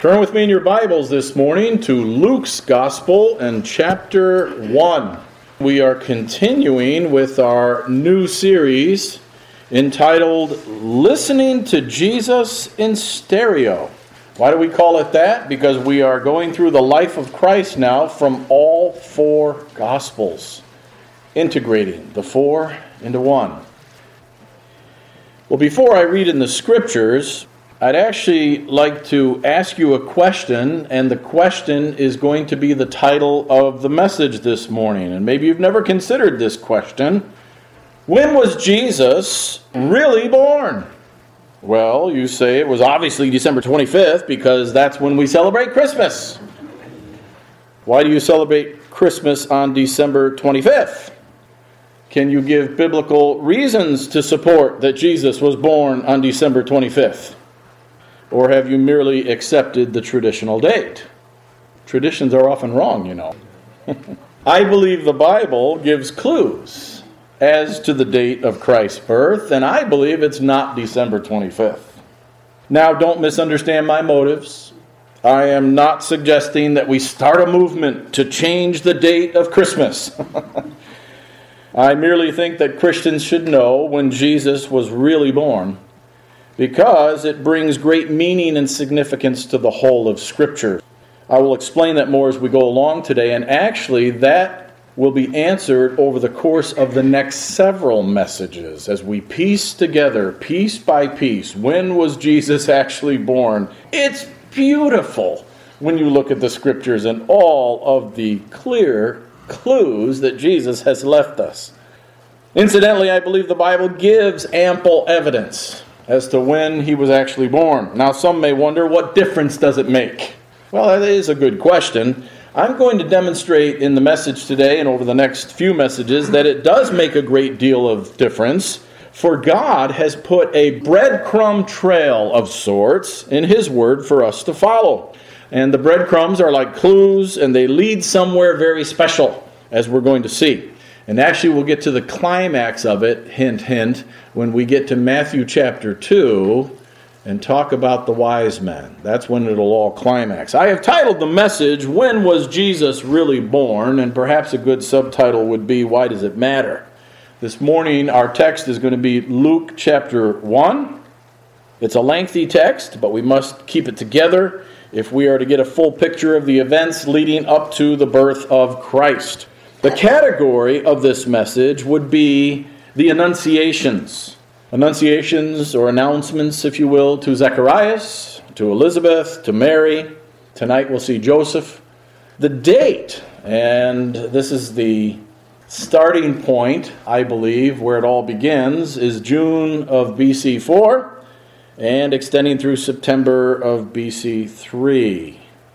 Turn with me in your Bibles this morning to Luke's Gospel and chapter 1. We are continuing with our new series entitled Listening to Jesus in Stereo. Why do we call it that? Because we are going through the life of Christ now from all four Gospels, integrating the four into one. Well, before I read in the Scriptures, I'd actually like to ask you a question, and the question is going to be the title of the message this morning. And maybe you've never considered this question. When was Jesus really born? Well, you say it was obviously December 25th because that's when we celebrate Christmas. Why do you celebrate Christmas on December 25th? Can you give biblical reasons to support that Jesus was born on December 25th? Or have you merely accepted the traditional date? Traditions are often wrong, you know. I believe the Bible gives clues as to the date of Christ's birth, and I believe it's not December 25th. Now, don't misunderstand my motives. I am not suggesting that we start a movement to change the date of Christmas. I merely think that Christians should know when Jesus was really born, because it brings great meaning and significance to the whole of Scripture. I will explain that more as we go along today, and actually that will be answered over the course of the next several messages as we piece together, piece by piece, when was Jesus actually born. It's beautiful when you look at the Scriptures and all of the clear clues that Jesus has left us. Incidentally, I believe the Bible gives ample evidence as to when he was actually born. Now, some may wonder, what difference does it make? Well, that is a good question. I'm going to demonstrate in the message today and over the next few messages that it does make a great deal of difference, for God has put a breadcrumb trail of sorts in His Word for us to follow. And the breadcrumbs are like clues, and they lead somewhere very special, as we're going to see. And actually, we'll get to the climax of it, hint, hint, when we get to Matthew chapter 2 and talk about the wise men. That's when it'll all climax. I have titled the message, When Was Jesus Really Born? And perhaps a good subtitle would be, Why Does It Matter? This morning, our text is going to be Luke chapter 1. It's a lengthy text, but we must keep it together if we are to get a full picture of the events leading up to the birth of Christ. The category of this message would be the Annunciations. Annunciations, or announcements, if you will, to Zacharias, to Elizabeth, to Mary. Tonight we'll see Joseph. The date, and this is the starting point, I believe, where it all begins, is June of BC 4 and extending through September of BC 3.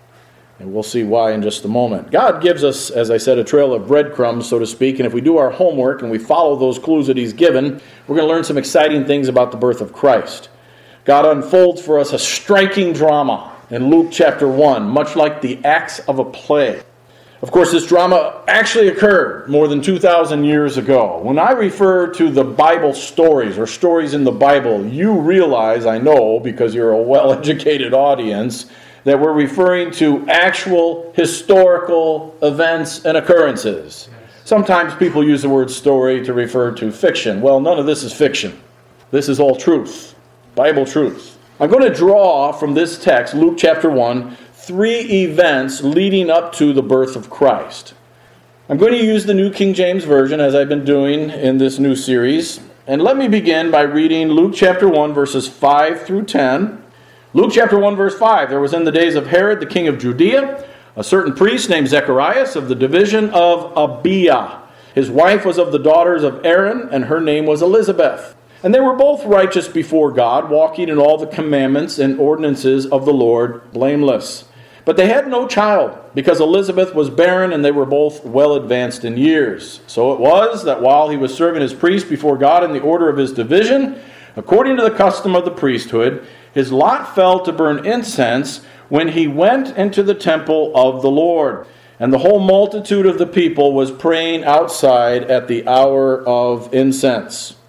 And we'll see why in just a moment. God gives us, as I said, a trail of breadcrumbs, so to speak. And if we do our homework and we follow those clues that He's given, we're going to learn some exciting things about the birth of Christ. God unfolds for us a striking drama in Luke chapter 1, much like the acts of a play. Of course, this drama actually occurred more than 2,000 years ago. When I refer to the Bible stories or stories in the Bible, you realize, I know, because you're a well-educated audience, that we're referring to actual historical events and occurrences. Sometimes people use the word story to refer to fiction. Well, none of this is fiction. This is all truth, Bible truth. I'm going to draw from this text, Luke chapter 1, 3 events leading up to the birth of Christ. I'm going to use the New King James Version, as I've been doing in this new series. And let me begin by reading Luke chapter 1, verses 5 through 10. Luke chapter 1, verse 5, There was in the days of Herod, the king of Judea, a certain priest named Zacharias of the division of Abiah. His wife was of the daughters of Aaron, and her name was Elizabeth. And they were both righteous before God, walking in all the commandments and ordinances of the Lord, blameless. But they had no child, because Elizabeth was barren, and they were both well advanced in years. So it was that while he was serving as priest before God in the order of his division, according to the custom of the priesthood, his lot fell to burn incense when he went into the temple of the Lord. And the whole multitude of the people was praying outside at the hour of incense.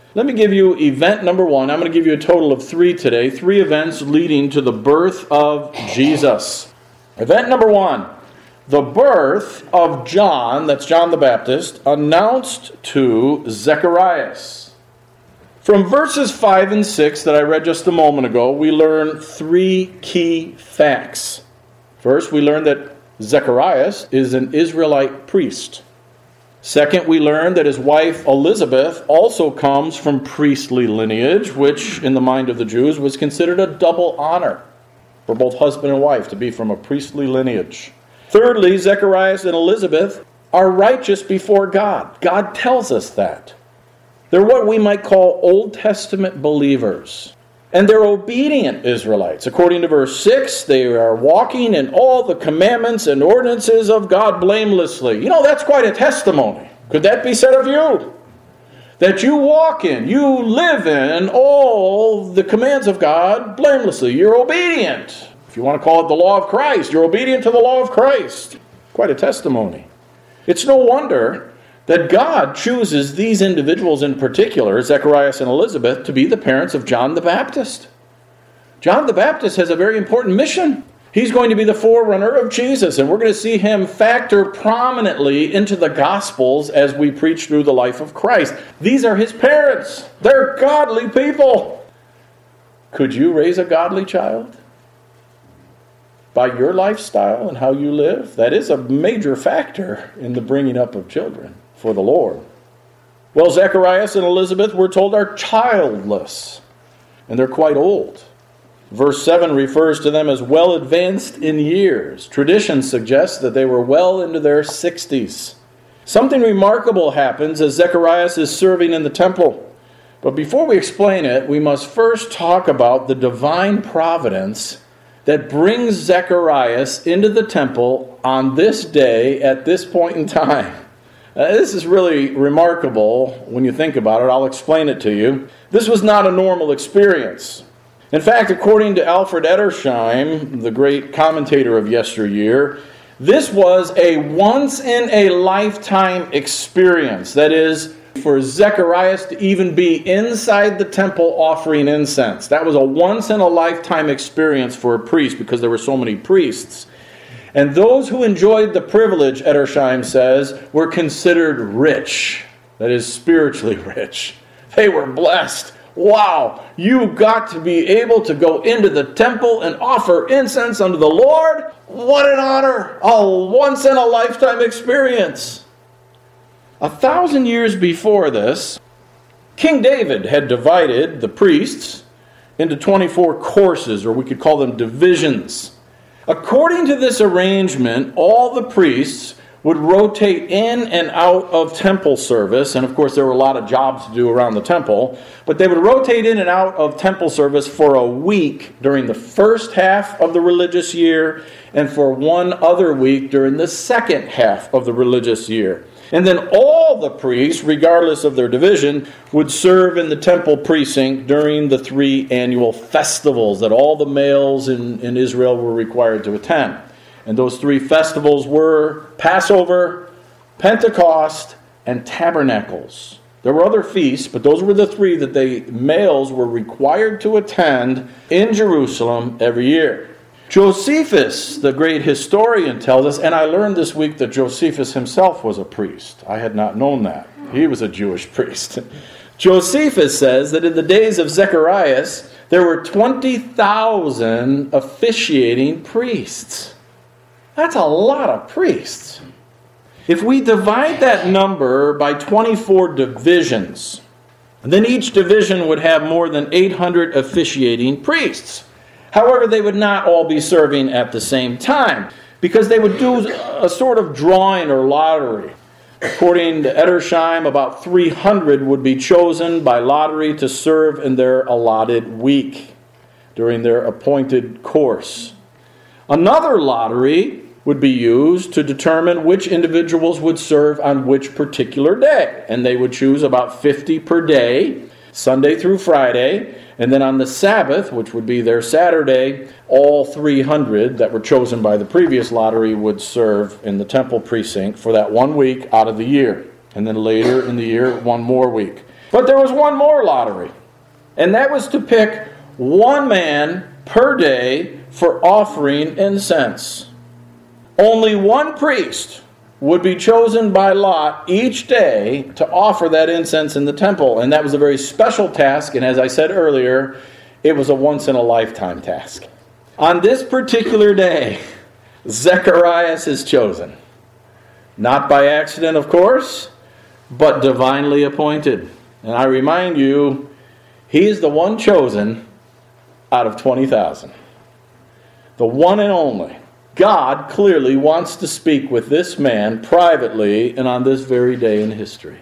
Let me give you event number one. I'm going to give you a total of 3 today. 3 events leading to the birth of Jesus. Event number 1. The birth of John, that's John the Baptist, announced to Zacharias. From verses 5 and 6 that I read just a moment ago, we learn 3 key facts. First, we learn that Zacharias is an Israelite priest. Second, we learn that his wife Elizabeth also comes from priestly lineage, which in the mind of the Jews was considered a double honor for both husband and wife to be from a priestly lineage. Thirdly, Zacharias and Elizabeth are righteous before God. God tells us that. They're what we might call Old Testament believers. And they're obedient Israelites. According to verse 6, they are walking in all the commandments and ordinances of God blamelessly. You know, that's quite a testimony. Could that be said of you? That you walk in, you live in all the commands of God blamelessly. You're obedient. If you want to call it the law of Christ, you're obedient to the law of Christ. Quite a testimony. It's no wonder that God chooses these individuals in particular, Zacharias and Elizabeth, to be the parents of John the Baptist. John the Baptist has a very important mission. He's going to be the forerunner of Jesus, and we're going to see him factor prominently into the Gospels as we preach through the life of Christ. These are his parents. They're godly people. Could you raise a godly child? By your lifestyle and how you live? That is a major factor in the bringing up of children for the Lord. Well, Zacharias and Elizabeth, we're told, are childless, and they're quite old. Verse 7 refers to them as well advanced in years. Tradition suggests that they were well into their 60s. Something remarkable happens as Zacharias is serving in the temple. But before we explain it, we must first talk about the divine providence that brings Zacharias into the temple on this day at this point in time. This is really remarkable when you think about it. I'll explain it to you. This was not a normal experience. In fact, according to Alfred Edersheim, the great commentator of yesteryear, this was a once-in-a-lifetime experience. That is, for Zacharias to even be inside the temple offering incense. That was a once-in-a-lifetime experience for a priest because there were so many priests. And those who enjoyed the privilege, Edersheim says, were considered rich. That is, spiritually rich. They were blessed. Wow, you got to be able to go into the temple and offer incense unto the Lord? What an honor! A once-in-a-lifetime experience. 1,000 years before this, King David had divided the priests into 24 courses, or we could call them divisions. According to this arrangement, all the priests would rotate in and out of temple service, and of course there were a lot of jobs to do around the temple, but they would rotate in and out of temple service for a week during the first half of the religious year, and for one other week during the second half of the religious year. And then all the priests, regardless of their division, would serve in the temple precinct during the 3 annual festivals that all the males in Israel were required to attend. And those 3 festivals were Passover, Pentecost, and Tabernacles. There were other feasts, but those were the 3 that the males were required to attend in Jerusalem every year. Josephus, the great historian, tells us, and I learned this week that Josephus himself was a priest. I had not known that. He was a Jewish priest. Josephus says that in the days of Zacharias, there were 20,000 officiating priests. That's a lot of priests. If we divide that number by 24 divisions, then each division would have more than 800 officiating priests. However, they would not all be serving at the same time, because they would do a sort of drawing or lottery. According to Edersheim, about 300 would be chosen by lottery to serve in their allotted week during their appointed course. Another lottery would be used to determine which individuals would serve on which particular day. And they would choose about 50 per day, Sunday through Friday. And then on the Sabbath, which would be their Saturday, all 300 that were chosen by the previous lottery would serve in the temple precinct for that 1 week out of the year. And then later in the year, 1 more week. But there was one more lottery, and that was to pick one man per day for offering incense. Only one priest would be chosen by lot each day to offer that incense in the temple, and that was a very special task, and as I said earlier, it was a once-in-a-lifetime task. On this particular day, Zacharias is chosen. Not by accident, of course, but divinely appointed. And I remind you, he is the one chosen out of 20,000. The one and only. God clearly wants to speak with this man privately and on this very day in history.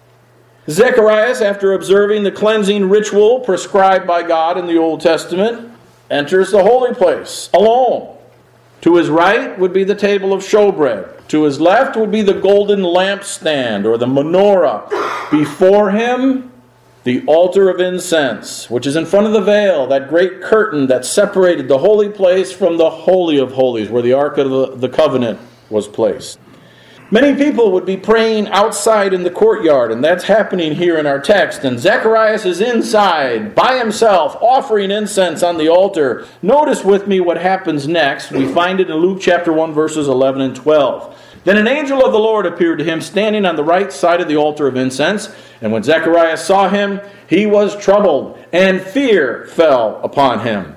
Zacharias, after observing the cleansing ritual prescribed by God in the Old Testament, enters the holy place alone. To his right would be the table of showbread. To his left would be the golden lampstand or the menorah. Before him, the altar of incense, which is in front of the veil, that great curtain that separated the holy place from the Holy of Holies, where the Ark of the Covenant was placed. Many people would be praying outside in the courtyard, and that's happening here in our text. And Zacharias is inside, by himself, offering incense on the altar. Notice with me what happens next. We find it in Luke chapter 1, verses 11 and 12. Then an angel of the Lord appeared to him, standing on the right side of the altar of incense. And when Zacharias saw him, he was troubled, and fear fell upon him.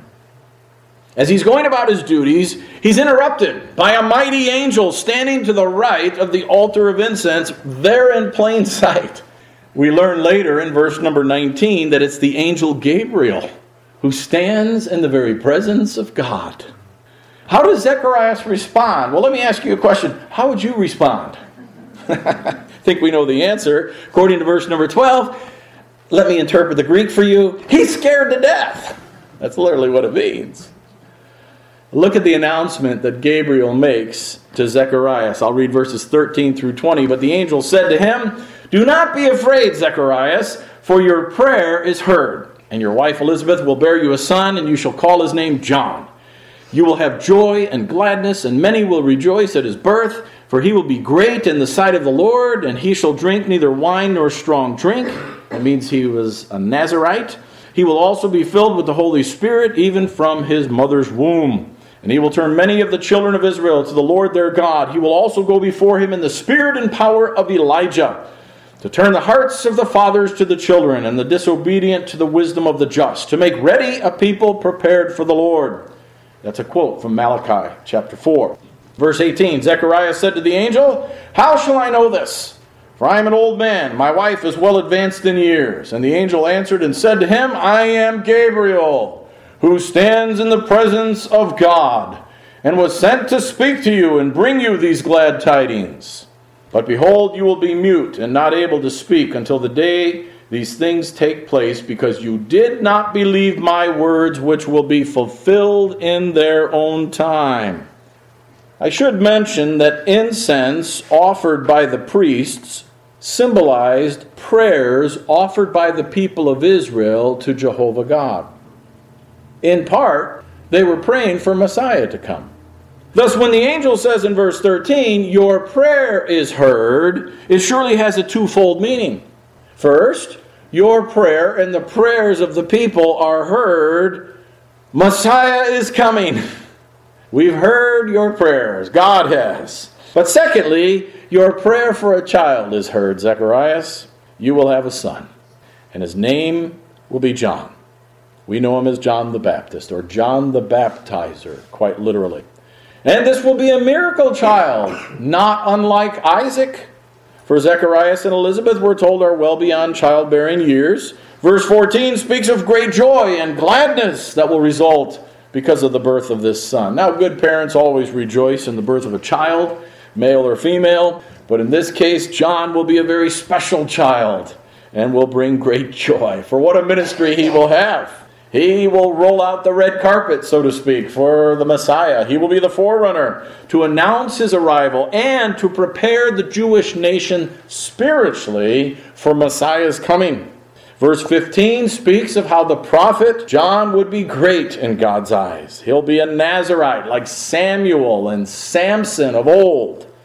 As he's going about his duties, he's interrupted by a mighty angel standing to the right of the altar of incense, there in plain sight. We learn later in verse number 19 that it's the angel Gabriel who stands in the very presence of God. How does Zacharias respond? Well, let me ask you a question. How would you respond? I think we know the answer. According to verse number 12, let me interpret the Greek for you. He's scared to death. That's literally what it means. Look at the announcement that Gabriel makes to Zacharias. I'll read verses 13 through 20. But the angel said to him, "Do not be afraid, Zacharias, for your prayer is heard. And your wife Elizabeth will bear you a son, and you shall call his name John. You will have joy and gladness, and many will rejoice at his birth, for he will be great in the sight of the Lord, and he shall drink neither wine nor strong drink." That means he was a Nazirite. "He will also be filled with the Holy Spirit, even from his mother's womb. And he will turn many of the children of Israel to the Lord their God. He will also go before him in the spirit and power of Elijah, to turn the hearts of the fathers to the children, and the disobedient to the wisdom of the just, to make ready a people prepared for the Lord." That's a quote from Malachi chapter 4. Verse 18, Zechariah said to the angel, "How shall I know this? For I am an old man, my wife is well advanced in years." And the angel answered and said to him, "I am Gabriel, who stands in the presence of God, and was sent to speak to you and bring you these glad tidings. But behold, you will be mute and not able to speak until the day these things take place, because you did not believe my words, which will be fulfilled in their own time." I should mention that incense offered by the priests symbolized prayers offered by the people of Israel to Jehovah God. In part, they were praying for Messiah to come. Thus, when the angel says in verse 13, "Your prayer is heard," it surely has a twofold meaning. First, your prayer and the prayers of the people are heard. Messiah is coming. We've heard your prayers. God has. But secondly, your prayer for a child is heard, Zacharias. You will have a son, and his name will be John. We know him as John the Baptist, or John the Baptizer, quite literally. And this will be a miracle child, not unlike Isaac. For Zacharias and Elizabeth, we're told, are well beyond childbearing years. Verse 14 speaks of great joy and gladness that will result because of the birth of this son. Now, good parents always rejoice in the birth of a child, male or female, but in this case, John will be a very special child and will bring great joy. For what a ministry he will have. He will roll out the red carpet, so to speak, for the Messiah. He will be the forerunner to announce his arrival and to prepare the Jewish nation spiritually for Messiah's coming. Verse 15 speaks of how the prophet John would be great in God's eyes. He'll be a Nazirite like Samuel and Samson of old.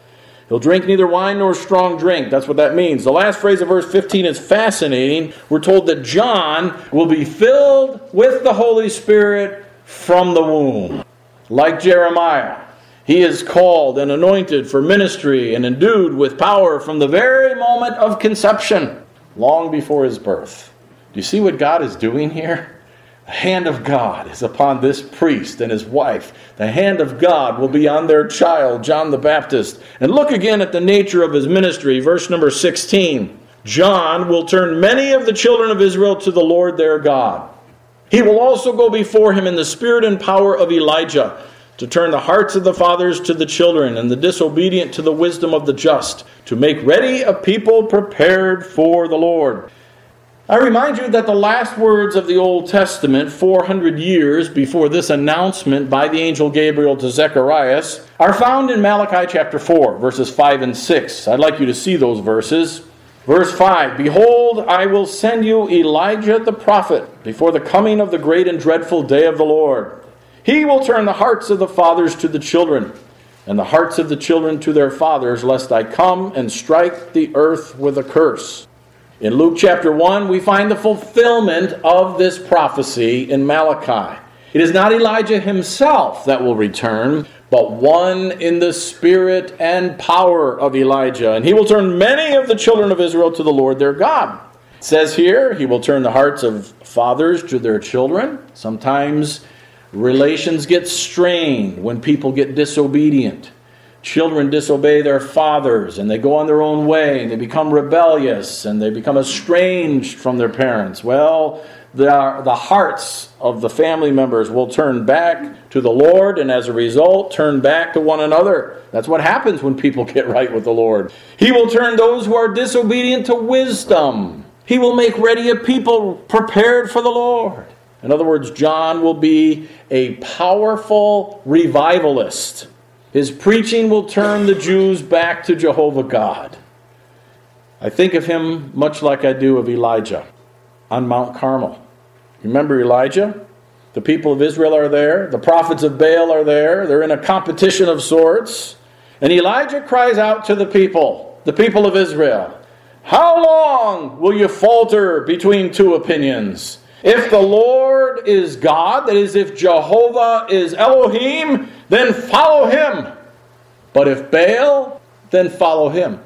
He'll drink neither wine nor strong drink. That's what that means. The last phrase of verse 15 is fascinating. We're told that John will be filled with the Holy Spirit from the womb. Like Jeremiah, he is called and anointed for ministry and endued with power from the very moment of conception, long before his birth. Do you see what God is doing here? The hand of God is upon this priest and his wife. The hand of God will be on their child, John the Baptist. And look again at the nature of his ministry. Verse number 16. John will turn many of the children of Israel to the Lord their God. He will also go before him in the spirit and power of Elijah, to turn the hearts of the fathers to the children, and the disobedient to the wisdom of the just, to make ready a people prepared for the Lord. I remind you that the last words of the Old Testament, 400 years before this announcement by the angel Gabriel to Zechariah, are found in Malachi chapter 4, verses 5 and 6. I'd like you to see those verses. Verse 5, Behold, I will send you Elijah the prophet before the coming of the great and dreadful day of the Lord. He will turn the hearts of the fathers to the children, and the hearts of the children to their fathers, lest I come and strike the earth with a curse. In Luke chapter 1, we find the fulfillment of this prophecy in Malachi. It is not Elijah himself that will return, but one in the spirit and power of Elijah. And he will turn many of the children of Israel to the Lord their God. It says here, he will turn the hearts of fathers to their children. Sometimes relations get strained when people get disobedient. Children disobey their fathers, and they go on their own way, and they become rebellious, and they become estranged from their parents. Well, the hearts of the family members will turn back to the Lord, and as a result, turn back to one another. That's what happens when people get right with the Lord. He will turn those who are disobedient to wisdom. He will make ready a people prepared for the Lord. In other words, John will be a powerful revivalist. His preaching will turn the Jews back to Jehovah God. I think of him much like I do of Elijah on Mount Carmel. Remember Elijah? The people of Israel are there. The prophets of Baal are there. They're in a competition of sorts. And Elijah cries out to the people of Israel, How long will you falter between two opinions? If the Lord is God, that is, if Jehovah is Elohim, then follow him. But if Baal, then follow him.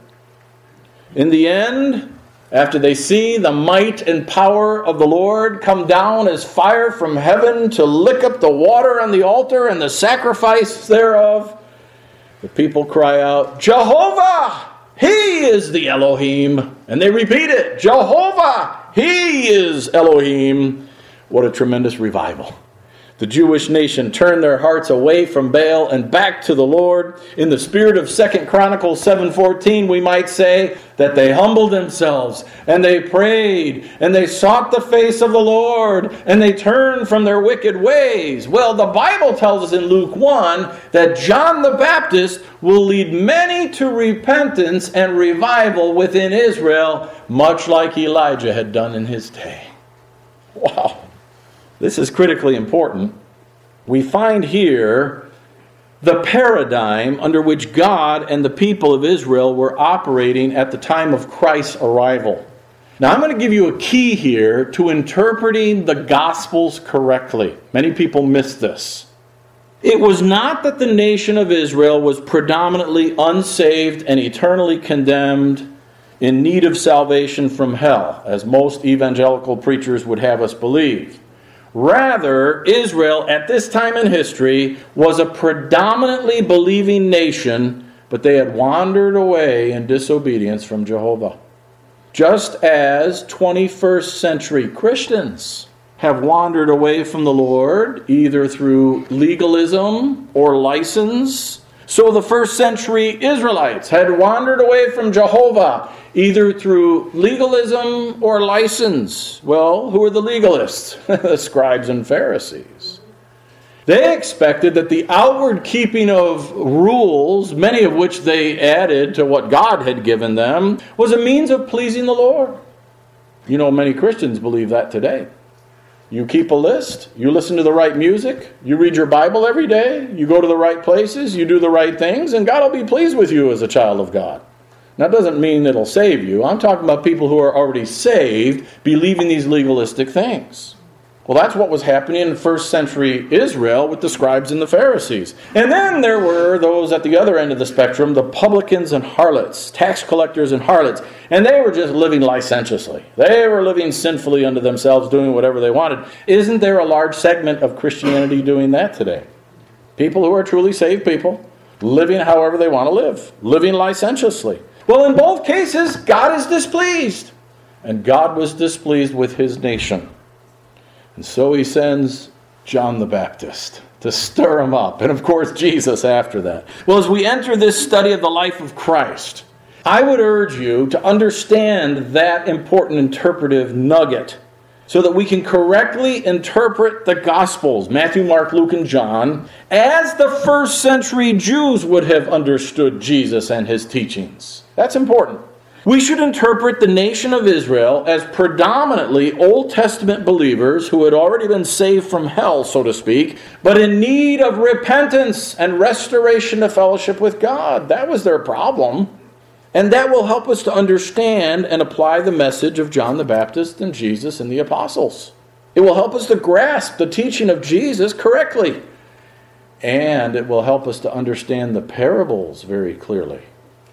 In the end, after they see the might and power of the Lord come down as fire from heaven to lick up the water on the altar and the sacrifice thereof, the people cry out, Jehovah, he is the Elohim. And they repeat it, Jehovah, he is Elohim. What a tremendous revival. The Jewish nation turned their hearts away from Baal and back to the Lord. In the spirit of 2 Chronicles 7:14, we might say that they humbled themselves and they prayed and they sought the face of the Lord and they turned from their wicked ways. Well, the Bible tells us in Luke 1 that John the Baptist will lead many to repentance and revival within Israel, much like Elijah had done in his day. Wow. This is critically important. We find here the paradigm under which God and the people of Israel were operating at the time of Christ's arrival. Now, I'm going to give you a key here to interpreting the Gospels correctly. Many people miss this. It was not that the nation of Israel was predominantly unsaved and eternally condemned in need of salvation from hell, as most evangelical preachers would have us believe. Rather, Israel at this time in history was a predominantly believing nation, but they had wandered away in disobedience from Jehovah. Just as 21st century Christians have wandered away from the Lord, either through legalism or license, so the first century Israelites had wandered away from Jehovah, either through legalism or license. Well, who are the legalists? The scribes and Pharisees. They expected that the outward keeping of rules, many of which they added to what God had given them, was a means of pleasing the Lord. You know, many Christians believe that today. You keep a list, you listen to the right music, you read your Bible every day, you go to the right places, you do the right things, and God will be pleased with you as a child of God. Now, that doesn't mean it'll save you. I'm talking about people who are already saved, believing these legalistic things. Well, that's what was happening in first century Israel with the scribes and the Pharisees. And then there were those at the other end of the spectrum, the publicans and harlots, tax collectors and harlots. And they were just living licentiously. They were living sinfully unto themselves, doing whatever they wanted. Isn't there a large segment of Christianity doing that today? People who are truly saved people, living however they want to live, living licentiously. Well, in both cases, God is displeased. And God was displeased with his nation. And so he sends John the Baptist to stir him up. And of course, Jesus after that. Well, as we enter this study of the life of Christ, I would urge you to understand that important interpretive nugget so that we can correctly interpret the Gospels, Matthew, Mark, Luke, and John, as the first century Jews would have understood Jesus and his teachings. That's important. We should interpret the nation of Israel as predominantly Old Testament believers who had already been saved from hell, so to speak, but in need of repentance and restoration of fellowship with God. That was their problem. And that will help us to understand and apply the message of John the Baptist and Jesus and the apostles. It will help us to grasp the teaching of Jesus correctly. And it will help us to understand the parables very clearly.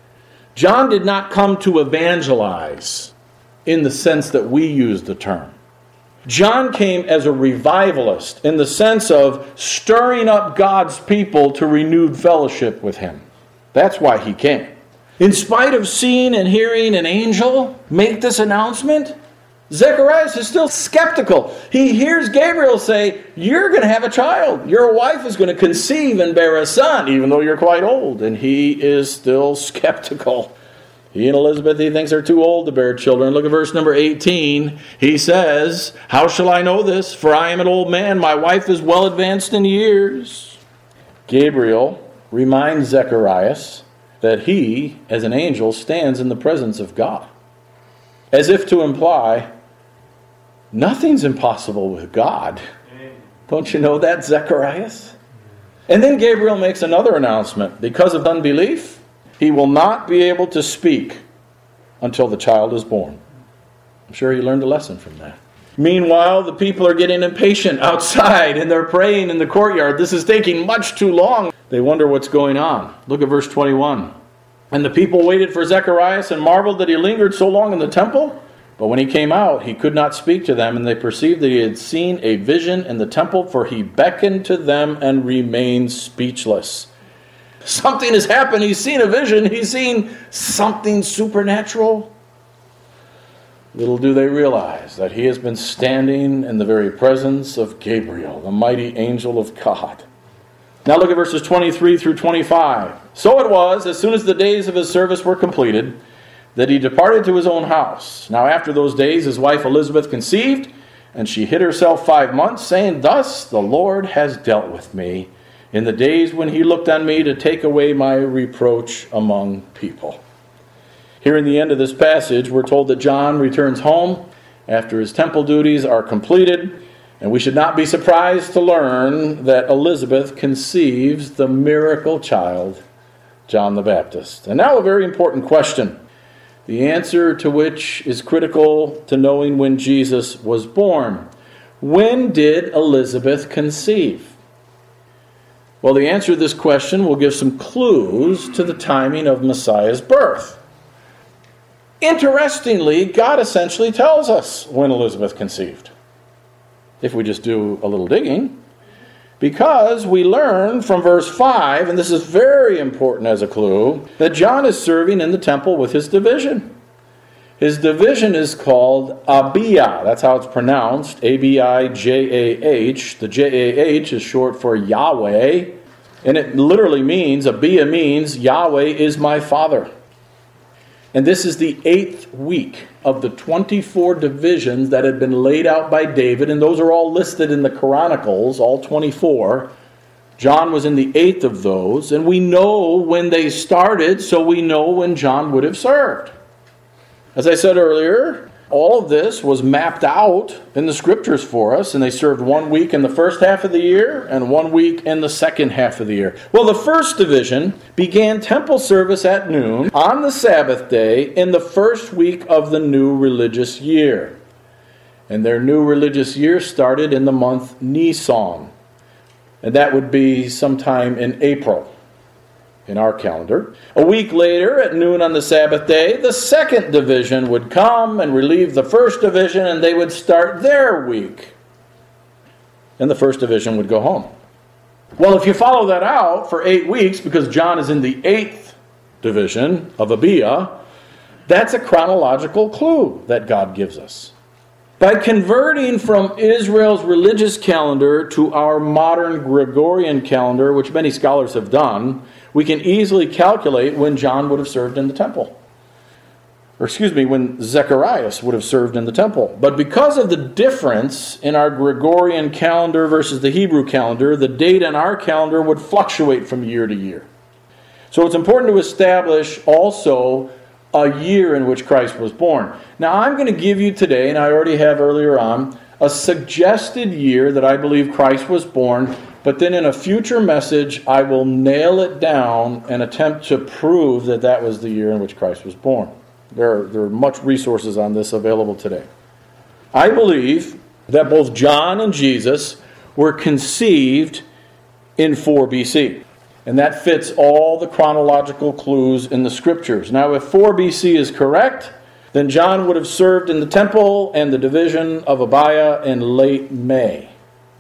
John did not come to evangelize in the sense that we use the term. John came as a revivalist in the sense of stirring up God's people to renewed fellowship with him. That's why he came. In spite of seeing and hearing an angel make this announcement, Zacharias is still skeptical. He hears Gabriel say, "You're going to have a child. Your wife is going to conceive and bear a son," even though you're quite old. And he is still skeptical. He and Elizabeth, he thinks they're too old to bear children. Look at verse number 18. He says, "How shall I know this? For I am an old man. My wife is well advanced in years." Gabriel reminds Zacharias that he, as an angel, stands in the presence of God, as if to imply, nothing's impossible with God. Don't you know that, Zacharias? And then Gabriel makes another announcement. Because of unbelief, he will not be able to speak until the child is born. I'm sure he learned a lesson from that. Meanwhile, the people are getting impatient outside and they're praying in the courtyard. This is taking much too long. They wonder what's going on. Look at verse 21. "And the people waited for Zacharias and marveled that he lingered so long in the temple. But when he came out, he could not speak to them, and they perceived that he had seen a vision in the temple, for he beckoned to them and remained speechless." Something has happened. He's seen a vision. He's seen something supernatural. Little do they realize that he has been standing in the very presence of Gabriel, the mighty angel of God. Now look at verses 23 through 25. "So it was, as soon as the days of his service were completed, that he departed to his own house. Now after those days his wife Elizabeth conceived, and she hid herself 5 months, saying, 'Thus the Lord has dealt with me in the days when he looked on me to take away my reproach among people.'" Here in the end of this passage, we're told that John returns home after his temple duties are completed, and we should not be surprised to learn that Elizabeth conceives the miracle child, John the Baptist. And now a very important question, the answer to which is critical to knowing when Jesus was born. When did Elizabeth conceive? Well, the answer to this question will give some clues to the timing of Messiah's birth. Interestingly, God essentially tells us when Elizabeth conceived, if we just do a little digging, because we learn from verse 5, and this is very important as a clue, that John is serving in the temple with his division. His division is called Abijah. That's how it's pronounced, Abijah. The Jah is short for Yahweh, and it literally means, Abijah means, Yahweh is my Father. And this is the 8th week of the 24 divisions that had been laid out by David, and those are all listed in the Chronicles, all 24. John was in the 8th of those, and we know when they started, so we know when John would have served. As I said earlier, All of this was mapped out in the scriptures for us, and they served 1 week in the first half of the year and 1 week in the second half of the year. Well, the first division began temple service at noon on the Sabbath day in the first week of the new religious year. And their new religious year started in the month Nisan, and that would be sometime in April in our calendar. A week later, at noon on the Sabbath day, the second division would come and relieve the first division, and they would start their week. And the first division would go home. Well, if you follow that out for 8 weeks, because John is in the 8th division of Abia, that's a chronological clue that God gives us. By converting from Israel's religious calendar to our modern Gregorian calendar, which many scholars have done, we can easily calculate when John would have served in the temple. When Zacharias would have served in the temple. But because of the difference in our Gregorian calendar versus the Hebrew calendar, the date in our calendar would fluctuate from year to year. So it's important to establish also a year in which Christ was born. Now I'm going to give you today, and I already have earlier on, a suggested year that I believe Christ was born, but then in a future message I will nail it down and attempt to prove that that was the year in which Christ was born. There are much resources on this available today. I believe that both John and Jesus were conceived in 4 BC. And that fits all the chronological clues in the scriptures. Now, if 4 BC is correct, then John would have served in the temple and the division of Abia in late May.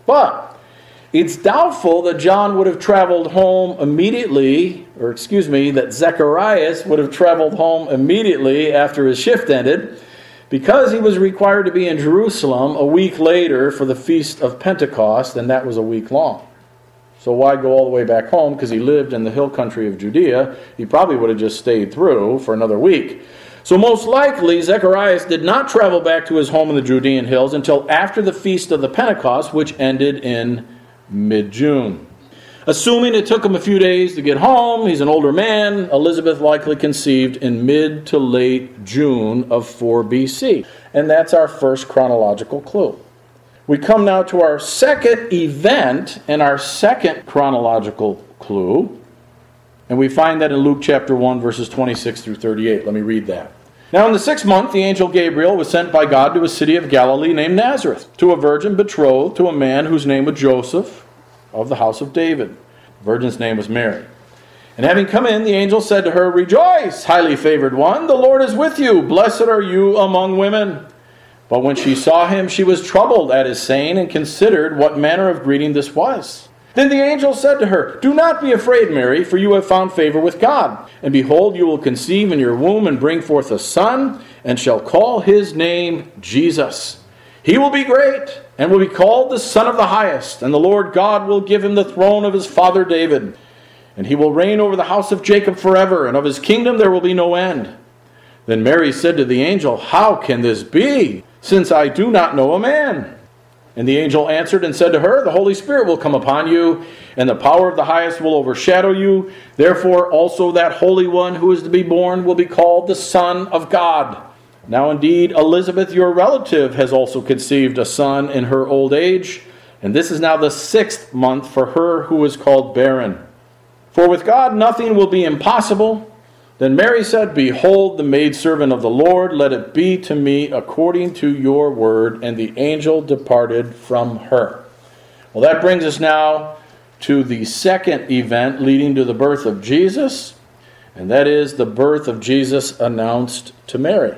But it's doubtful that John would have traveled home immediately, that Zacharias would have traveled home immediately after his shift ended, because he was required to be in Jerusalem a week later for the Feast of Pentecost, and that was a week long. So why go all the way back home? Because he lived in the hill country of Judea. He probably would have just stayed through for another week. So most likely, Zacharias did not travel back to his home in the Judean hills until after the Feast of the Pentecost, which ended in mid-June. Assuming it took him a few days to get home, he's an older man, Elizabeth likely conceived in mid to late June of 4 BC. And that's our first chronological clue. We come now to our second event and our second chronological clue. And we find that in Luke chapter 1, verses 26 through 38. Let me read that. Now in the 6th month, the angel Gabriel was sent by God to a city of Galilee named Nazareth, to a virgin betrothed to a man whose name was Joseph, of the house of David. The virgin's name was Mary. And having come in, the angel said to her, "Rejoice, highly favored one, the Lord is with you. Blessed are you among women." But when she saw him, she was troubled at his saying, and considered what manner of greeting this was. Then the angel said to her, "Do not be afraid, Mary, for you have found favor with God. And behold, you will conceive in your womb and bring forth a son, and shall call his name Jesus. He will be great, and will be called the Son of the Highest. And the Lord God will give him the throne of his father David. And he will reign over the house of Jacob forever, and of his kingdom there will be no end." Then Mary said to the angel, "How can this be, since I do not know a man?" And the angel answered and said to her, "The Holy Spirit will come upon you, and the power of the highest will overshadow you. Therefore also that Holy One who is to be born will be called the Son of God. Now indeed Elizabeth, your relative, has also conceived a son in her old age, and this is now the 6th month for her who is called barren. For with God nothing will be impossible." Then Mary said, "Behold, the maidservant of the Lord, let it be to me according to your word." And the angel departed from her. Well, that brings us now to the second event leading to the birth of Jesus, and that is the birth of Jesus announced to Mary.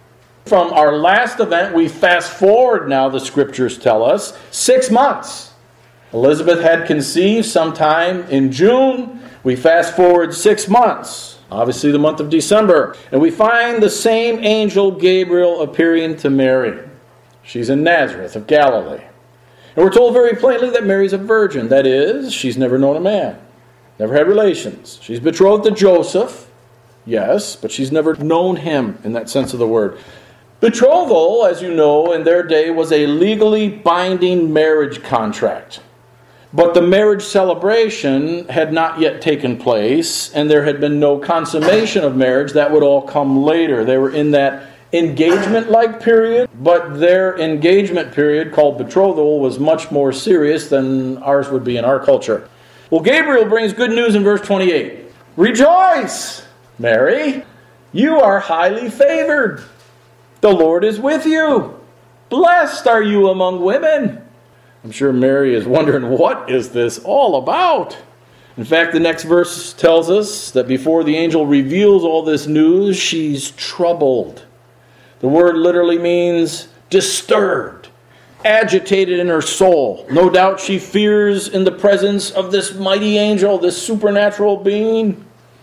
From our last event, we fast forward now, the scriptures tell us, 6 months. Elizabeth had conceived sometime in June. We fast forward 6 months. Obviously the month of December. And we find the same angel Gabriel appearing to Mary. She's in Nazareth of Galilee. And we're told very plainly that Mary's a virgin. That is, she's never known a man. Never had relations. She's betrothed to Joseph. Yes, but she's never known him in that sense of the word. Betrothal, as you know, in their day was a legally binding marriage contract. But the marriage celebration had not yet taken place, and there had been no consummation of marriage. That would all come later. They were in that engagement-like period, but their engagement period, called betrothal, was much more serious than ours would be in our culture. Well, Gabriel brings good news in verse 28. Rejoice, Mary, you are highly favored. The Lord is with you. Blessed are you among women. I'm sure Mary is wondering, what is this all about? In fact, the next verse tells us that before the angel reveals all this news, she's troubled. The word literally means disturbed, agitated in her soul. No doubt she fears in the presence of this mighty angel, this supernatural being.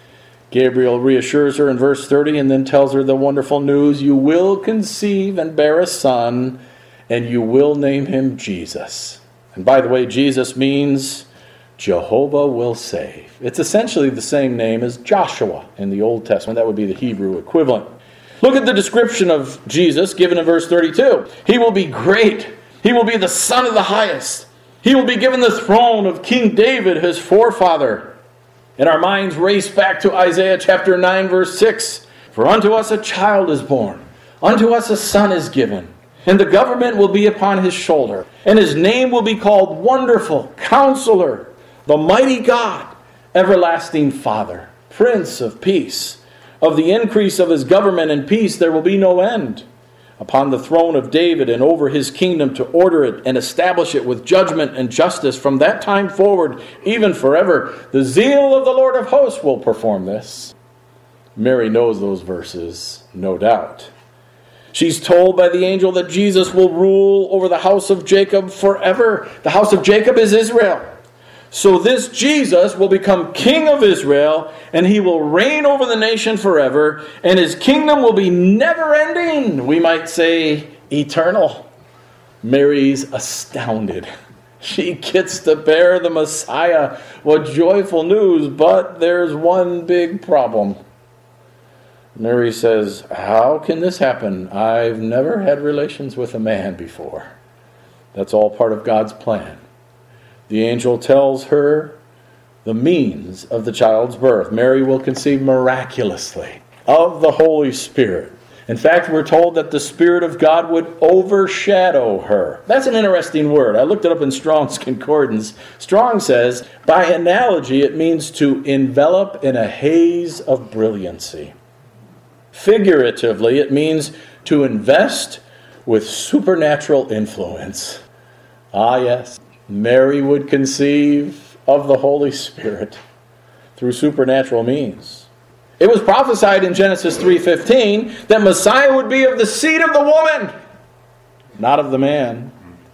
Gabriel reassures her in verse 30 and then tells her the wonderful news: you will conceive and bear a son, and you will name him Jesus. And by the way, Jesus means Jehovah will save. It's essentially the same name as Joshua in the Old Testament. That would be the Hebrew equivalent. Look at the description of Jesus given in verse 32. He will be great. He will be the Son of the Highest. He will be given the throne of King David, his forefather. And our minds race back to Isaiah chapter 9, verse 6. For unto us a child is born, unto us a son is given, and the government will be upon his shoulder, and his name will be called Wonderful, Counselor, the Mighty God, Everlasting Father, Prince of Peace. Of the increase of his government and peace there will be no end. Upon the throne of David and over his kingdom, to order it and establish it with judgment and justice from that time forward, even forever. The zeal of the Lord of hosts will perform this. Mary knows those verses, no doubt. She's told by the angel that Jesus will rule over the house of Jacob forever. The house of Jacob is Israel. So this Jesus will become king of Israel, and he will reign over the nation forever, and his kingdom will be never-ending. We might say eternal. Mary's astounded. She gets to bear the Messiah. What joyful news, but there's one big problem. Mary says, how can this happen? I've never had relations with a man before. That's all part of God's plan. The angel tells her the means of the child's birth. Mary will conceive miraculously of the Holy Spirit. In fact, we're told that the Spirit of God would overshadow her. That's an interesting word. I looked it up in Strong's Concordance. Strong says, by analogy, it means to envelop in a haze of brilliancy. Figuratively, it means to invest with supernatural influence. Ah, yes. Mary would conceive of the Holy Spirit through supernatural means. It was prophesied in Genesis 3:15 that Messiah would be of the seed of the woman, not of the man.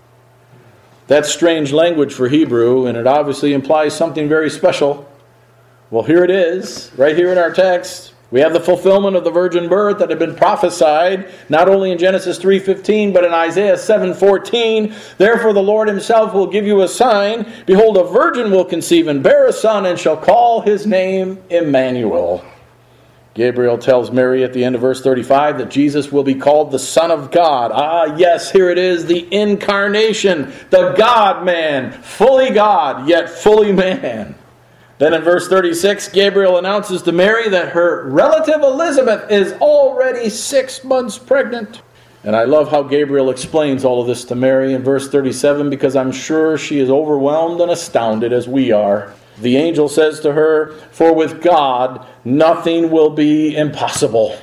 That's strange language for Hebrew, and it obviously implies something very special. Well, here it is, right here in our text. We have the fulfillment of the virgin birth that had been prophesied, not only in Genesis 3:15, but in Isaiah 7:14. Therefore the Lord himself will give you a sign. Behold, a virgin will conceive and bear a son, and shall call his name Emmanuel. Gabriel tells Mary at the end of verse 35 that Jesus will be called the Son of God. Ah, yes, here it is, the incarnation, the God-man, fully God, yet fully man. Then in verse 36, Gabriel announces to Mary that her relative Elizabeth is already 6 months pregnant. And I love how Gabriel explains all of this to Mary in verse 37, because I'm sure she is overwhelmed and astounded as we are. The angel says to her, for with God nothing will be impossible.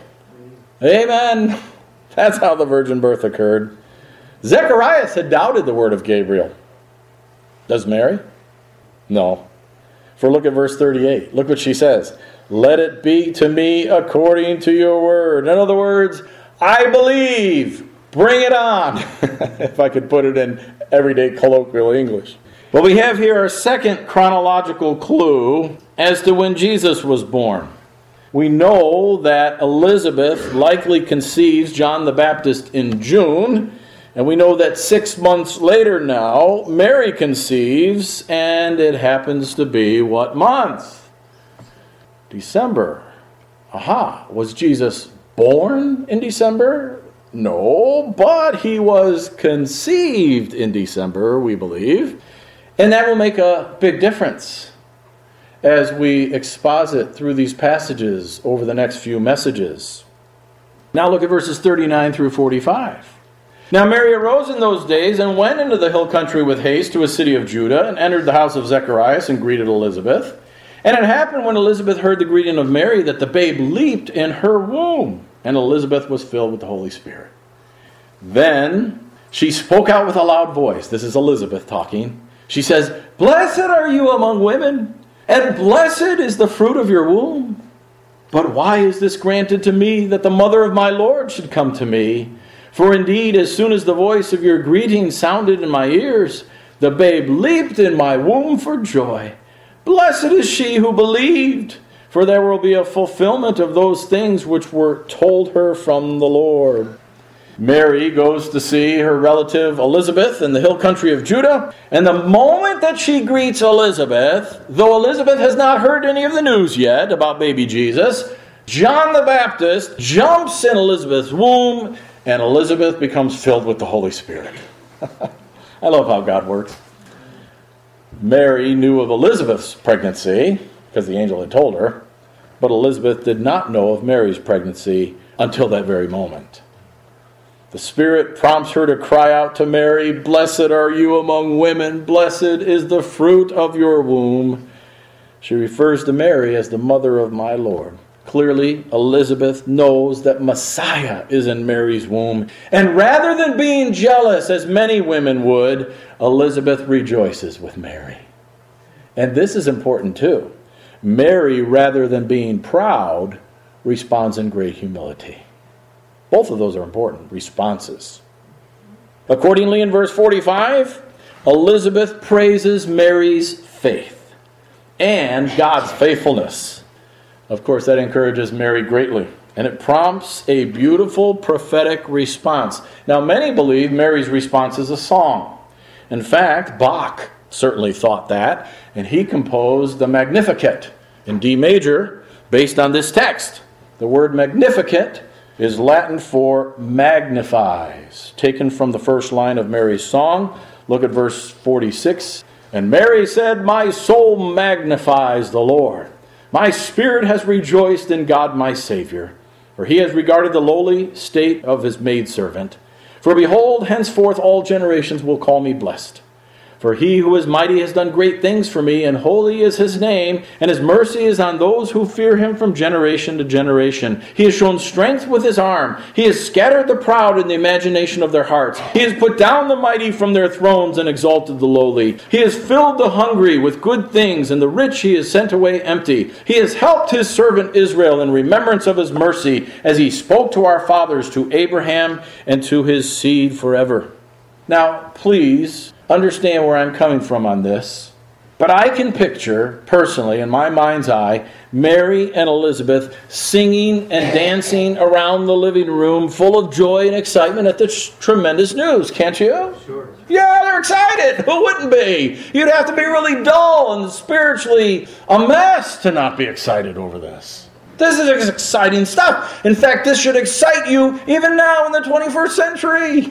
Amen. That's how the virgin birth occurred. Zacharias had doubted the word of Gabriel. Does Mary? No. For look at verse 38. Look what she says. Let it be to me according to your word. In other words, I believe. Bring it on. If I could put it in everyday colloquial English. Well, we have here our second chronological clue as to when Jesus was born. We know that Elizabeth likely conceives John the Baptist in June. And we know that 6 months later now, Mary conceives, and it happens to be what month? December. Aha. Was Jesus born in December? No, but he was conceived in December, we believe. And that will make a big difference as we exposit through these passages over the next few messages. Now look at verses 39 through 45. Now Mary arose in those days and went into the hill country with haste to a city of Judah, and entered the house of Zacharias and greeted Elizabeth. And it happened when Elizabeth heard the greeting of Mary that the babe leaped in her womb, and Elizabeth was filled with the Holy Spirit. Then she spoke out with a loud voice. This is Elizabeth talking. She says, "Blessed are you among women, and blessed is the fruit of your womb. But why is this granted to me, that the mother of my Lord should come to me? For indeed, as soon as the voice of your greeting sounded in my ears, the babe leaped in my womb for joy. Blessed is she who believed, for there will be a fulfillment of those things which were told her from the Lord." Mary goes to see her relative Elizabeth in the hill country of Judah, and the moment that she greets Elizabeth, though Elizabeth has not heard any of the news yet about baby Jesus, John the Baptist jumps in Elizabeth's womb, and Elizabeth becomes filled with the Holy Spirit. I love how God works. Mary knew of Elizabeth's pregnancy, because the angel had told her, but Elizabeth did not know of Mary's pregnancy until that very moment. The Spirit prompts her to cry out to Mary, "Blessed are you among women, blessed is the fruit of your womb." She refers to Mary as the mother of my Lord. Clearly, Elizabeth knows that Messiah is in Mary's womb. And rather than being jealous, as many women would, Elizabeth rejoices with Mary. And this is important too. Mary, rather than being proud, responds in great humility. Both of those are important responses. Accordingly, in verse 45, Elizabeth praises Mary's faith and God's faithfulness. Of course, that encourages Mary greatly, and it prompts a beautiful prophetic response. Now, many believe Mary's response is a song. In fact, Bach certainly thought that, and he composed the Magnificat in D major based on this text. The word Magnificat is Latin for magnifies, taken from the first line of Mary's song. Look at verse 46. "And Mary said, My soul magnifies the Lord. My spirit has rejoiced in God my Savior, for he has regarded the lowly state of his maidservant. For behold, henceforth all generations will call me blessed. For he who is mighty has done great things for me, and holy is his name, and his mercy is on those who fear him from generation to generation. He has shown strength with his arm. He has scattered the proud in the imagination of their hearts. He has put down the mighty from their thrones and exalted the lowly. He has filled the hungry with good things, and the rich he has sent away empty. He has helped his servant Israel in remembrance of his mercy, as he spoke to our fathers, to Abraham, and to his seed forever." Now, please understand where I'm coming from on this. But I can picture, personally, in my mind's eye, Mary and Elizabeth singing and dancing around the living room, full of joy and excitement at this tremendous news, can't you? Sure. Yeah, they're excited. Who wouldn't be? You'd have to be really dull and spiritually a mess to not be excited over this. This is exciting stuff. In fact, this should excite you even now in the 21st century.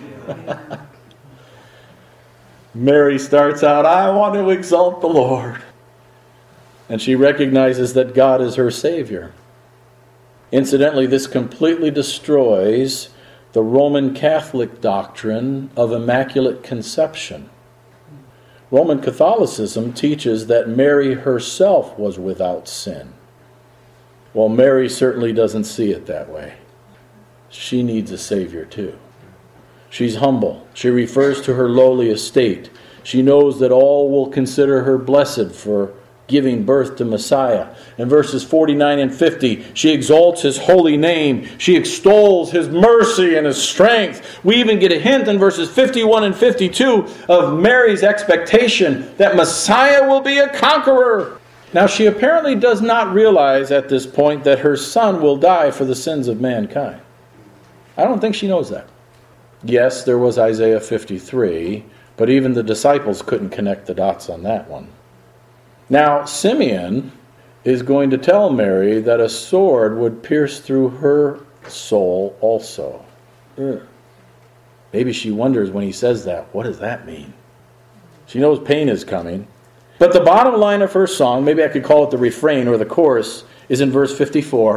Mary starts out, "I want to exalt the Lord." And she recognizes that God is her Savior. Incidentally, this completely destroys the Roman Catholic doctrine of Immaculate Conception. Roman Catholicism teaches that Mary herself was without sin. Well, Mary certainly doesn't see it that way. She needs a Savior too. She's humble. She refers to her lowly estate. She knows that all will consider her blessed for giving birth to Messiah. In verses 49 and 50, she exalts his holy name. She extols his mercy and his strength. We even get a hint in verses 51 and 52 of Mary's expectation that Messiah will be a conqueror. Now, she apparently does not realize at this point that her son will die for the sins of mankind. I don't think she knows that. Yes, there was Isaiah 53, but even the disciples couldn't connect the dots on that one. Now, Simeon is going to tell Mary that a sword would pierce through her soul also. Maybe she wonders when he says that, what does that mean? She knows pain is coming. But the bottom line of her song, maybe I could call it the refrain or the chorus, is in verse 54.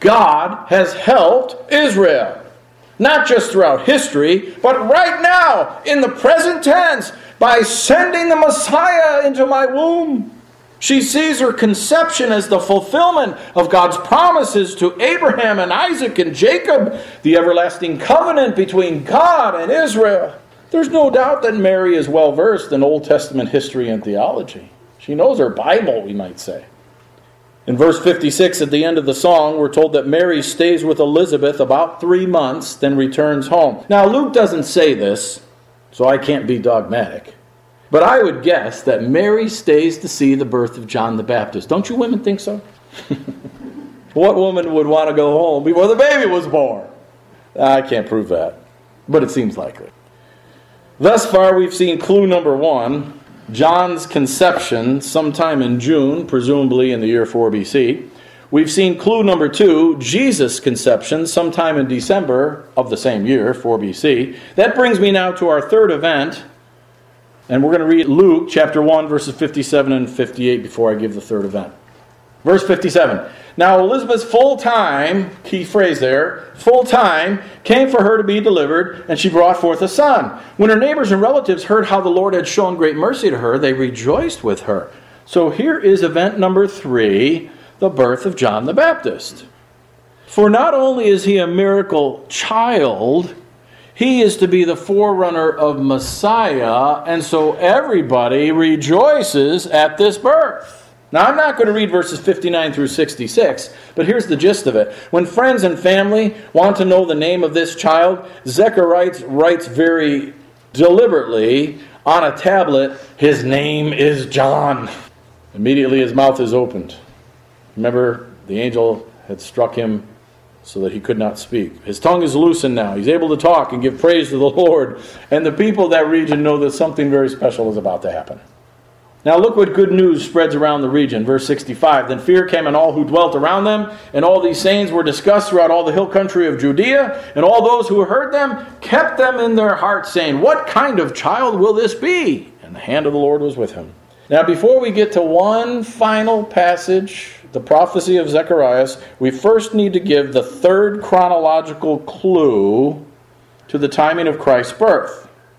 God has helped Israel. Not just throughout history, but right now, in the present tense, by sending the Messiah into my womb. She sees her conception as the fulfillment of God's promises to Abraham and Isaac and Jacob, the everlasting covenant between God and Israel. There's no doubt that Mary is well versed in Old Testament history and theology. She knows her Bible, we might say. In verse 56 at the end of the song, we're told that Mary stays with Elizabeth about 3 months, then returns home. Now, Luke doesn't say this, so I can't be dogmatic. But I would guess that Mary stays to see the birth of John the Baptist. Don't you women think so? What woman would want to go home before the baby was born? I can't prove that, but it seems likely. Thus far, we've seen clue number 1, John's conception sometime in June, presumably in the year 4 BC. We've seen clue number 2, Jesus' conception sometime in December of the same year, 4 BC. That brings me now to our third event, and we're going to read Luke chapter 1, verses 57 and 58 before I give the third event. Verse 57. Now Elizabeth's full time, key phrase there, full time, came for her to be delivered, and she brought forth a son. When her neighbors and relatives heard how the Lord had shown great mercy to her, they rejoiced with her. So here is event number 3, the birth of John the Baptist. For not only is he a miracle child, he is to be the forerunner of Messiah, and so everybody rejoices at this birth. Now, I'm not going to read verses 59 through 66, but here's the gist of it. When friends and family want to know the name of this child, Zechariah writes very deliberately on a tablet, "His name is John." Immediately his mouth is opened. Remember, the angel had struck him so that he could not speak. His tongue is loosened now. He's able to talk and give praise to the Lord. And the people of that region know that something very special is about to happen. Now look what good news spreads around the region. Verse 65, Then fear came on all who dwelt around them, and all these sayings were discussed throughout all the hill country of Judea, and all those who heard them kept them in their hearts, saying, What kind of child will this be? And the hand of the Lord was with him. Now before we get to one final passage, the prophecy of Zechariah, we first need to give the third chronological clue to the timing of Christ's birth.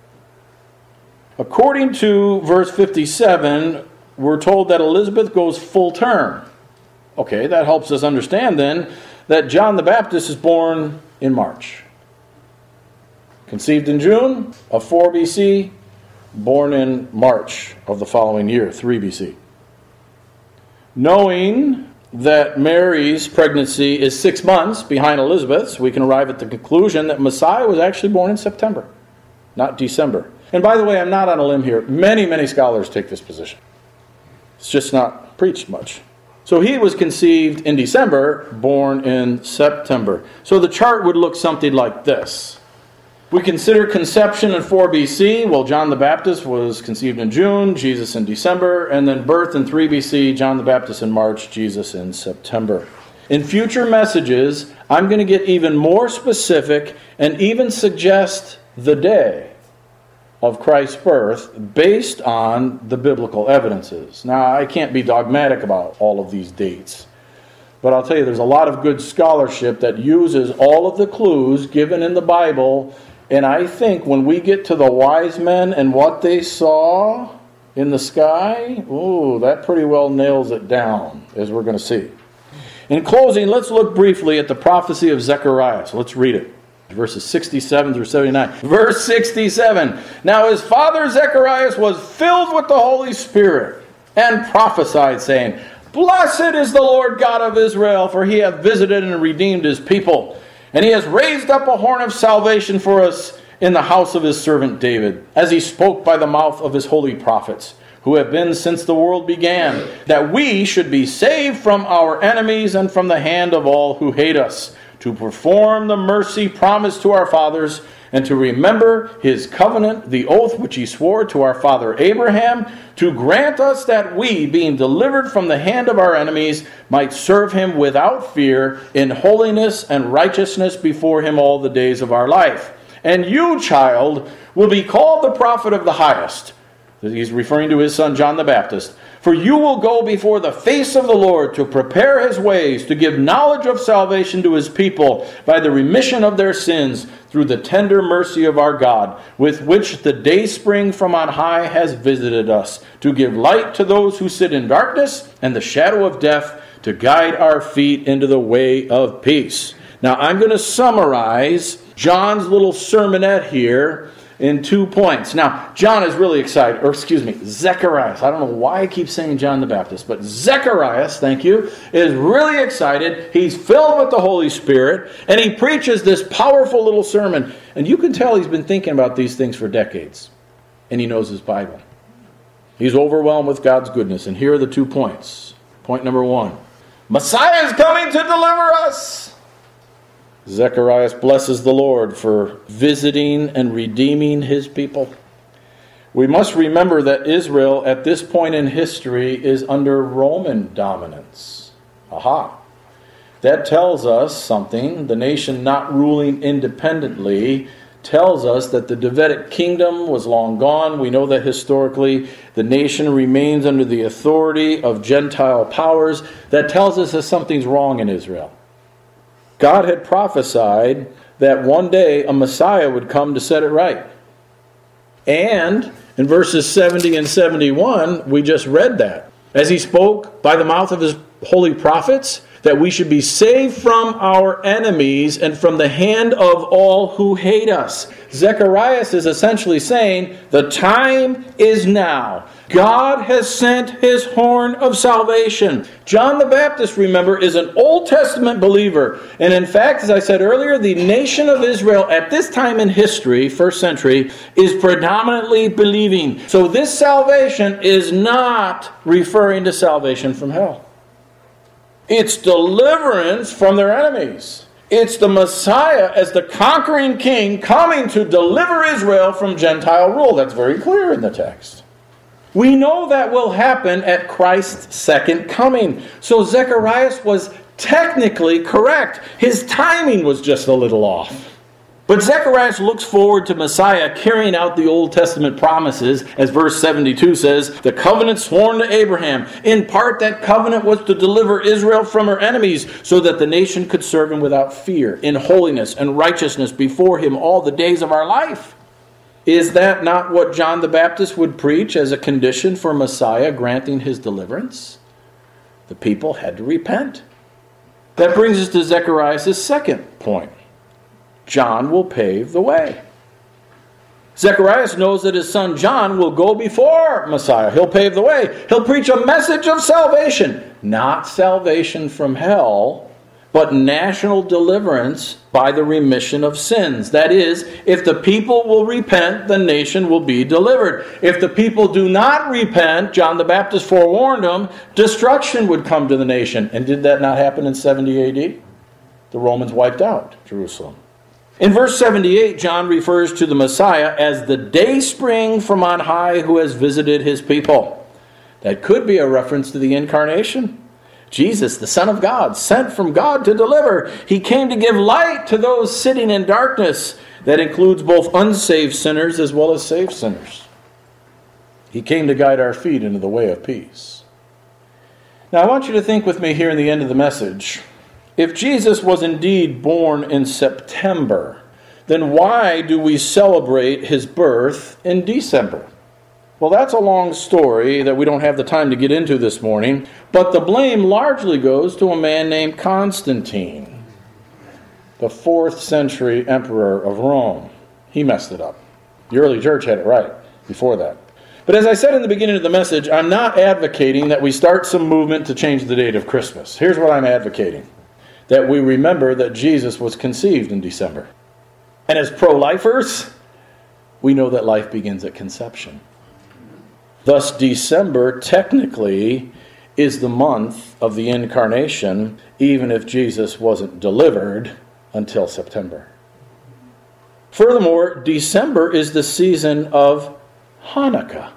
According to verse 57, we're told that Elizabeth goes full term. Okay, that helps us understand then that John the Baptist is born in March. Conceived in June of 4 BC, born in March of the following year, 3 BC. Knowing that Mary's pregnancy is 6 months behind Elizabeth's, we can arrive at the conclusion that Messiah was actually born in September, not December. And by the way, I'm not on a limb here. Many scholars take this position. It's just not preached much. So he was conceived in December, born in September. So the chart would look something like this. We consider conception in 4 BC. Well, John the Baptist was conceived in June, Jesus in December, and then birth in 3 BC, John the Baptist in March, Jesus in September. In future messages, I'm going to get even more specific and even suggest the day of Christ's birth based on the biblical evidences. Now, I can't be dogmatic about all of these dates, but I'll tell you there's a lot of good scholarship that uses all of the clues given in the Bible, and I think when we get to the wise men and what they saw in the sky, that pretty well nails it down, as we're going to see. In closing, let's look briefly at the prophecy of Zechariah. So let's read it. Verses 67 through 79. Verse 67. Now his father Zechariah was filled with the Holy Spirit and prophesied, saying, Blessed is the Lord God of Israel, for he hath visited and redeemed his people. And he has raised up a horn of salvation for us in the house of his servant David, as he spoke by the mouth of his holy prophets, who have been since the world began, that we should be saved from our enemies and from the hand of all who hate us, to perform the mercy promised to our fathers, and to remember his covenant, the oath which he swore to our father Abraham, to grant us that we, being delivered from the hand of our enemies, might serve him without fear, in holiness and righteousness before him all the days of our life. And you, child, will be called the prophet of the highest. He's referring to his son John the Baptist. For you will go before the face of the Lord to prepare his ways, to give knowledge of salvation to his people by the remission of their sins through the tender mercy of our God, with which the dayspring from on high has visited us, to give light to those who sit in darkness and the shadow of death, to guide our feet into the way of peace. Now I'm going to summarize John's little sermonette here in 2 points. Now, John is really excited, Zechariah. I don't know why I keep saying John the Baptist, but Zechariah, thank you, is really excited. He's filled with the Holy Spirit, and he preaches this powerful little sermon. And you can tell he's been thinking about these things for decades, and he knows his Bible. He's overwhelmed with God's goodness, and here are the 2 points. Point number 1, Messiah is coming to deliver us. Zechariah blesses the Lord for visiting and redeeming his people. We must remember that Israel at this point in history is under Roman dominance. Aha! That tells us something. The nation not ruling independently tells us that the Davidic kingdom was long gone. We know that historically the nation remains under the authority of Gentile powers. That tells us that something's wrong in Israel. God had prophesied that one day a Messiah would come to set it right. And in verses 70 and 71, we just read that. As he spoke by the mouth of his holy prophets, that we should be saved from our enemies and from the hand of all who hate us. Zechariah is essentially saying, the time is now. God has sent his horn of salvation. John the Baptist, remember, is an Old Testament believer. And in fact, as I said earlier, the nation of Israel at this time in history, first century, is predominantly believing. So this salvation is not referring to salvation from hell. It's deliverance from their enemies. It's the Messiah as the conquering king coming to deliver Israel from Gentile rule. That's very clear in the text. We know that will happen at Christ's second coming. So Zechariah was technically correct. His timing was just a little off. But Zechariah looks forward to Messiah carrying out the Old Testament promises, as verse 72 says, the covenant sworn to Abraham. In part, that covenant was to deliver Israel from her enemies so that the nation could serve him without fear, in holiness and righteousness before him all the days of our life. Is that not what John the Baptist would preach as a condition for Messiah granting his deliverance? The people had to repent. That brings us to Zechariah's second point. John will pave the way. Zechariah knows that his son John will go before Messiah. He'll pave the way. He'll preach a message of salvation. Not salvation from hell, but national deliverance by the remission of sins. That is, if the people will repent, the nation will be delivered. If the people do not repent, John the Baptist forewarned them, destruction would come to the nation. And did that not happen in 70 AD? The Romans wiped out Jerusalem. In verse 78, John refers to the Messiah as the dayspring from on high who has visited his people. That could be a reference to the incarnation. Jesus, the Son of God, sent from God to deliver. He came to give light to those sitting in darkness. That includes both unsaved sinners as well as saved sinners. He came to guide our feet into the way of peace. Now I want you to think with me here in the end of the message. If Jesus was indeed born in September, then why do we celebrate his birth in December? Well, that's a long story that we don't have the time to get into this morning, but the blame largely goes to a man named Constantine, the 4th century emperor of Rome. He messed it up. The early church had it right before that. But as I said in the beginning of the message, I'm not advocating that we start some movement to change the date of Christmas. Here's what I'm advocating. That we remember that Jesus was conceived in December. And as pro-lifers, we know that life begins at conception. Thus, December technically is the month of the incarnation, even if Jesus wasn't delivered until September. Furthermore, December is the season of Hanukkah.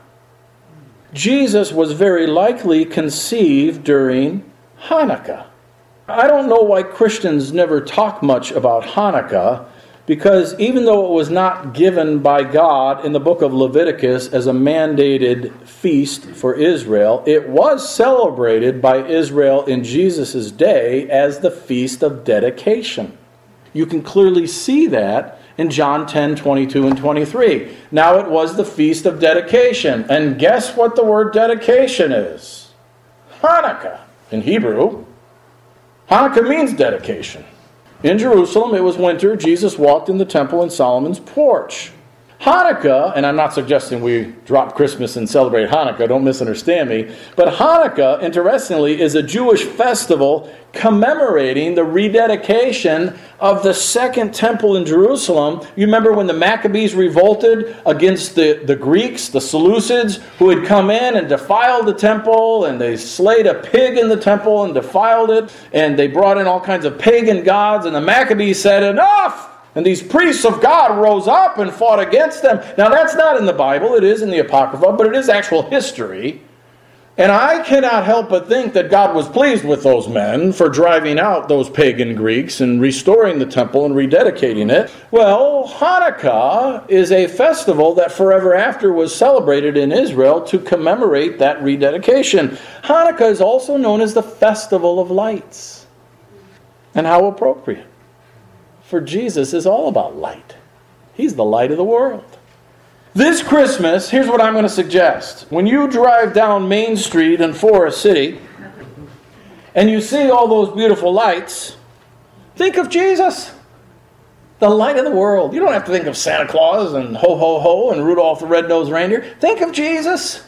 Jesus was very likely conceived during Hanukkah. I don't know why Christians never talk much about Hanukkah, Because even though it was not given by God in the book of Leviticus as a mandated feast for Israel, it was celebrated by Israel in Jesus' day as the Feast of Dedication. You can clearly see that in John 10, 22 and 23. Now it was the Feast of Dedication. And guess what the word dedication is? Hanukkah in Hebrew. Hanukkah means dedication. In Jerusalem, it was winter. Jesus walked in the temple in Solomon's porch. Hanukkah, and I'm not suggesting we drop Christmas and celebrate Hanukkah, don't misunderstand me, but Hanukkah, interestingly, is a Jewish festival commemorating the rededication of the second temple in Jerusalem. You remember when the Maccabees revolted against the Greeks, the Seleucids, who had come in and defiled the temple, and they slayed a pig in the temple and defiled it, and they brought in all kinds of pagan gods, and the Maccabees said, "Enough!" And these priests of God rose up and fought against them. Now that's not in the Bible, it is in the Apocrypha, but it is actual history. And I cannot help but think that God was pleased with those men for driving out those pagan Greeks and restoring the temple and rededicating it. Well, Hanukkah is a festival that forever after was celebrated in Israel to commemorate that rededication. Hanukkah is also known as the Festival of Lights. And how appropriate. For Jesus is all about light. He's the light of the world. This Christmas, here's what I'm going to suggest. When you drive down Main Street in Forest City and you see all those beautiful lights, think of Jesus, the light of the world. You don't have to think of Santa Claus and ho, ho, ho and Rudolph the Red-Nosed Reindeer. Think of Jesus,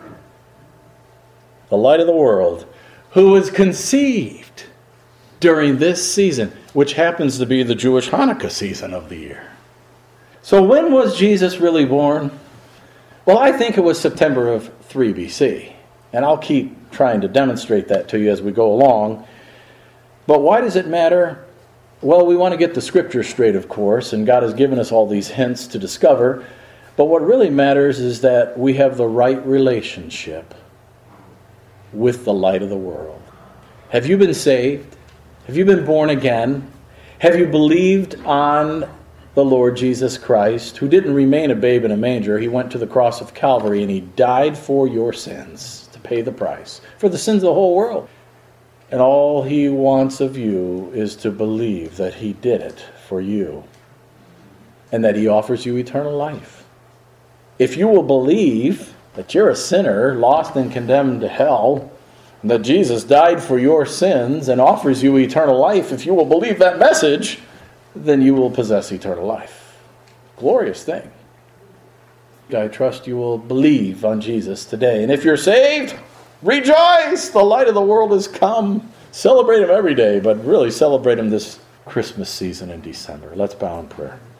the light of the world, who was conceived during this season, which happens to be the Jewish Hanukkah season of the year. So when was Jesus really born? Well, I think it was September of 3 BC. And I'll keep trying to demonstrate that to you as we go along. But why does it matter? Well, we want to get the scripture straight, of course, and God has given us all these hints to discover. But what really matters is that we have the right relationship with the light of the world. Have you been saved? Have you been born again? Have you believed on the Lord Jesus Christ, who didn't remain a babe in a manger? He went to the cross of Calvary and he died for your sins to pay the price for the sins of the whole world. And all he wants of you is to believe that he did it for you and that he offers you eternal life. If you will believe that you're a sinner, lost and condemned to hell, that Jesus died for your sins and offers you eternal life, if you will believe that message, then you will possess eternal life. Glorious thing. I trust you will believe on Jesus today. And if you're saved, rejoice! The light of the world has come. Celebrate him every day, but really celebrate him this Christmas season in December. Let's bow in prayer.